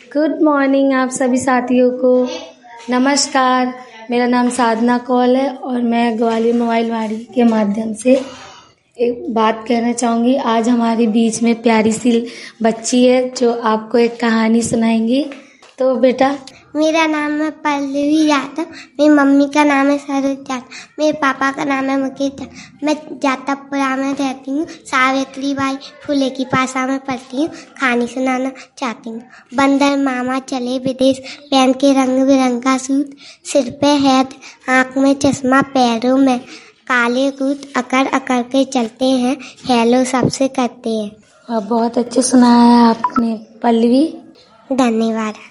Good morning आप सभी साथियों को। नमस्कार, मेरा नाम साधना कौल है और मैं ग्वालियर मोबाइल वाड़ी के माध्यम से एक बात कहना चाहूँगी। आज हमारे बीच में प्यारी सी बच्ची है जो आपको एक कहानी सुनाएंगी। तो बेटा, मेरा नाम है पल्लवी यादव। मेरी मम्मी का नाम है सरोज यादव। मेरे पापा का नाम है मुकेश यादव। मैं जातकपुरा में रहती हूँ। सावित्री बाई फुले की पासा में पढ़ती हूँ। कहानी सुनाना चाहती हूँ। बंदर मामा चले विदेश, पहन के रंग बिरंगा सूट, सिर पे हैट, आँख में चश्मा, पैरों में काले कूट, अकड़ अकड़ के चलते हैं, हेलो सबसे करते हैं। बहुत अच्छे सुनाया है आपने पल्लवी। धन्यवाद।